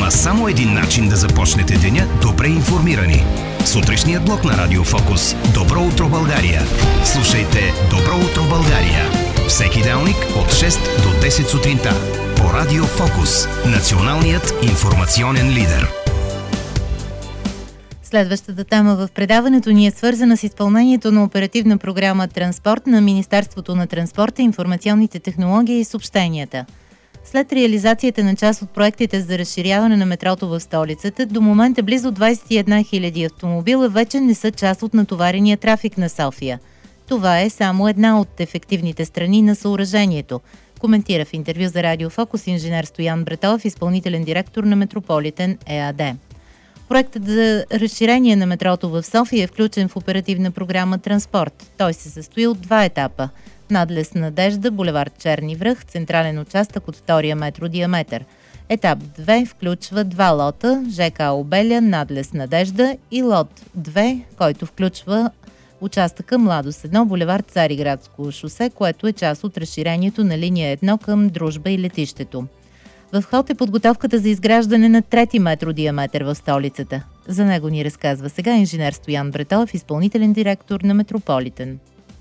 Има само един начин да започнете деня добре информирани. Сутрешният блок на Радио Фокус. Добро утро, България! Слушайте Добро утро, България! Всеки делник от 6 до 10 сутринта. По Радио Фокус. Националният информационен лидер. Следващата тема в предаването ни е свързана с изпълнението на оперативна програма Транспорт на Министерството на транспорта, информационните технологии и съобщенията. След реализацията на част от проектите за разширяване на метрото в столицата, до момента близо 21 000 автомобила вече не са част от натоварения трафик на София. Това е само една от ефективните страни на съоръжението, коментира в интервю за Радио Фокус инженер Стоян Братов, изпълнителен директор на Метрополитен ЕАД. Проектът за разширение на метрото в София е включен в оперативна програма Транспорт. Той се състои от два етапа. Надлез Надежда, булевард Черни връх, централен участък от втория метродиаметър. Етап 2 включва два лота, ЖК Обеля, надлез Надежда и лот 2, който включва участъка Младост 1, булевард Цариградско шосе, което е част от разширението на линия 1 към Дружба и летището. В ход е подготовката за изграждане на трети метродиаметър в столицата. За него ни разказва сега инженер Стоян Братов, изпълнителен директор на Метрополитен.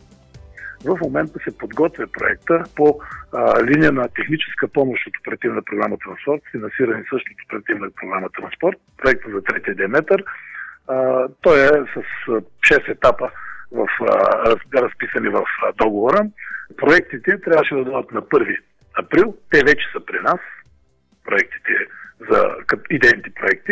В момента се подготвя проекта по линия на техническа помощ от оперативна програма Транспорт, финансирани също от оперативна програма Транспорт, проекта за третия диаметър. Той е с 6 етапа разписани в договора. Проектите трябваше да дойдат на 1 април. Те вече са при нас. Проектите за идейните проекти.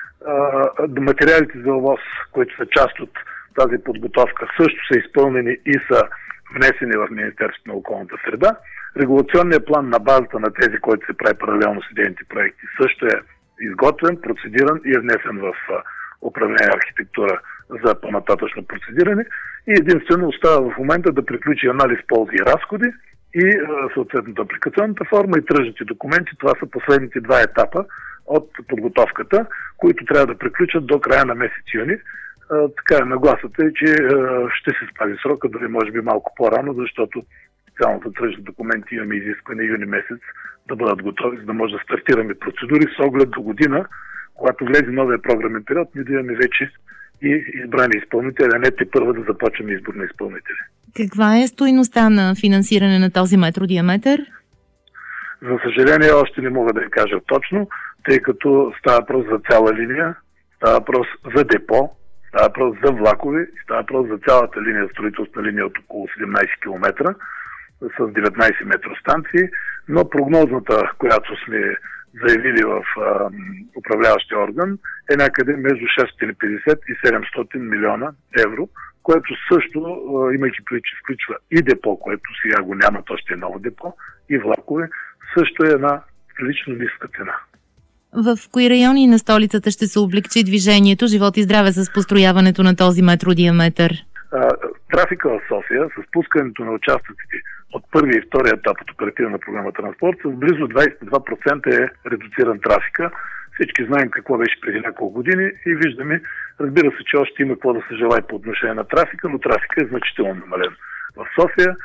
Материалите за ОВОз, които са част от тази подготовка, също са изпълнени и са внесени в Министерството на околната среда. Регулационният план на базата на тези, който се прави паралелно с идейните проекти, също е изготвен, процедиран и е внесен в управление архитектура за по-нататъчно процедиране. И единствено остава в момента да приключи анализ ползи и разходи и съответната апликационната форма и тръжните документи. Това са последните два етапа от подготовката, които трябва да приключат до края на месец юни. Така нагласата е, че ще се спази срока, дори може би малко по-рано, защото специалното тръжни документи имаме изискване юни месец да бъдат готови, за да може да стартираме процедури с оглед до година, когато влезе новия програмен период, ние да имаме вече и избрани изпълнители, а не тепърва да започваме избор на изпълнители. Каква е стойността на финансиране на този метродиаметър? За съжаление, още не мога да я кажа точно, тъй като става въпрос за цяла линия, става въпрос за депо, става въпрос за влакове, става въпрос за цялата линия, строителствена линия от около 17 км с 19 метростанции, но прогнозната, която сме заявили в управляващия орган, е някъде между 650 и 700 милиона евро, което също, имайки предвид, че включва и депо, което сега го няма, то ще е ново депо, и влакове, също е една прилично ниска цена. В кои райони на столицата ще се облегчи движението, живот и здраве с построяването на този метродиаметър? Трафика в София, с пускането на участъците от първия и втория етап от оперативна програма Транспорт, с близо 22% е редуциран трафика. Всички знаем какво беше преди няколко години и виждаме, разбира се, че още има какво да се желае по отношение на трафика, но трафика е значително намален. В София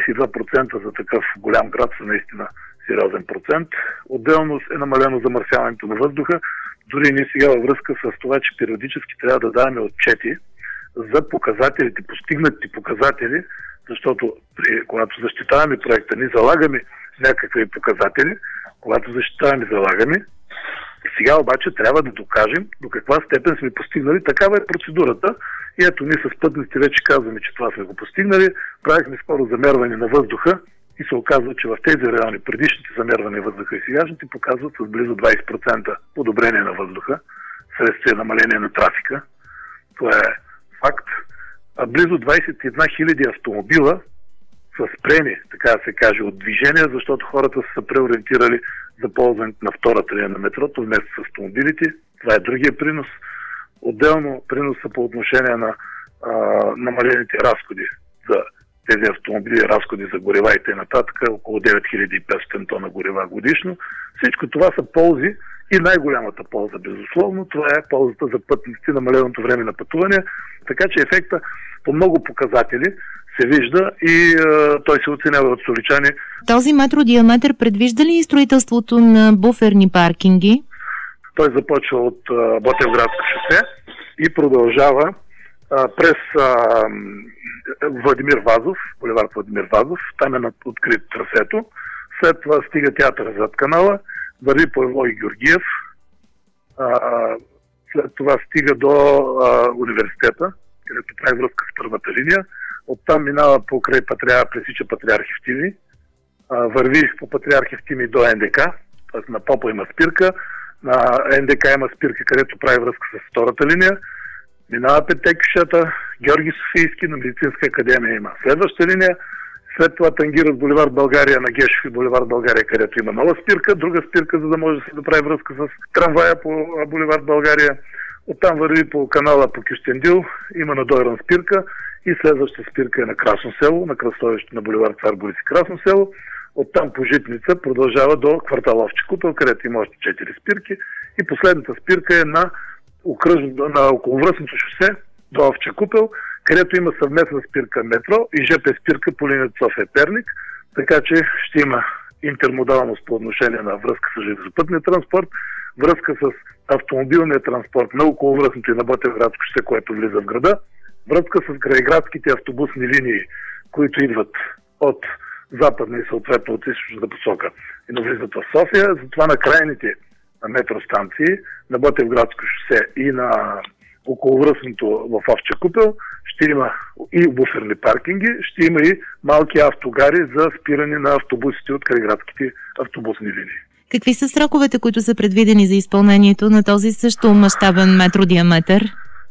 22% за такъв голям град са наистина сериозен процент. Отделно е намалено замърсяването на въздуха. Дори ние сега във връзка с това, че периодически трябва да даваме отчети за показателите, постигнатите показатели, защото когато защитаваме проекта, ни залагаме някакви показатели, когато защитаваме, залагаме. Сега обаче трябва да докажем до каква степен сме постигнали. Такава е процедурата. И ето ние с пътниците вече казваме, че това сме го постигнали. Правихме скоро замерване на въздуха и се оказва, че в тези райони предишните замервания въздуха и сегашните показват с близо 20% подобрение на въздуха, вследствие намаление на трафика. Това е факт. А близо 21 000 автомобила са спрени, така да се каже, от движение, защото хората са се преориентирали за ползването на втората линия на метрото вместо с автомобилите. Това е другия принос. Отделно приноса по отношение на намалените разходи за тези автомобили, разходи за горива и т.н. около 9500 тона горива годишно. Всичко това са ползи и най-голямата полза, безусловно, това е ползата за пътниците, намаленото време на пътуване. Така че ефекта по много показатели се вижда и той се оценява от столичани. Този метродиаметър предвижда ли строителството на буферни паркинги? Той започва от Ботевградско шосе и продължава през Владимир Вазов, булевард Владимир Вазов. Там е открит трасето. След това стига театъра зад канала, върви по Евлоги Георгиев. След това стига до университета, където прави връзка с първата линия. Оттам минава покрай пресича Патриарх Евтимий, върви по Патриарх Евтимий до НДК, т.е. на Попа има спирка, на НДК има спирка, където прави връзка с втората линия. Минава Петте кюшета, Георги Софийски, на Медицинска академия има следваща линия. След това тангира с булевард България на Гешев и булевард България, където има нова спирка, друга спирка, за да може да се направи връзка с трамвая по булевард България. Оттам върви по канала по Кюстендил, има надойран спирка и следващата спирка е на Красно село, на кръстовището на булевард Цар Борис и Красно село. Оттам по Житница продължава до квартал Овча купел, където има още 4 спирки. И последната спирка е на околовръстното шосе до Овча купел, където има съвместна спирка метро и ЖП спирка по линията София-Перник, така че ще има интермодалност по отношение на връзка с железопътния транспорт, връзка с автомобилния транспорт на околовръстното и на Ботевградско шосе, което влиза в града, връзка с крайградските автобусни линии, които идват от западна и съответно от източната посока и навлизат в София. Затова на крайните метростанции на Ботевградско шосе и на околовръстното в Овча купел ще има и буферни паркинги, ще има и малки автогари за спиране на автобусите от крайградските автобусни линии. Какви са сроковете, които са предвидени за изпълнението на този също мащабен метродиаметър?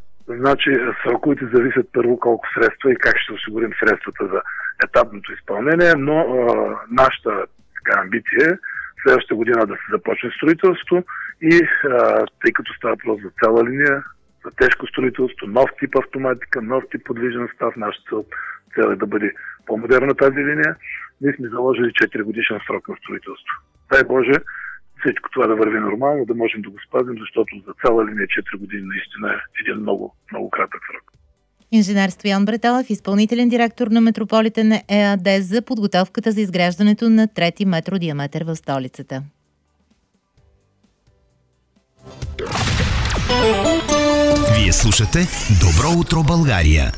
Значи сроковете зависят първо колко средства и как ще осигурим средствата за етапното изпълнение, но нашата амбиция е следващата година да се започне строителство и тъй като става въпрос за цяла линия, за тежко строителство, нов тип автоматика, нов тип подвижен състав, нашата цел е да бъде по-модерна тази линия. Ние сме заложили 4 годишен срок на строителство. Дай Боже всичко това да върви нормално, да можем да го спазим, защото за цяла линия 4 години наистина е един много, много кратък срок. Инженер Стоян Бреталов, изпълнителен директор на Метрополитен ЕАД за подготовката за изграждането на трети метродиаметър в столицата. Вие слушате Добро утро, България.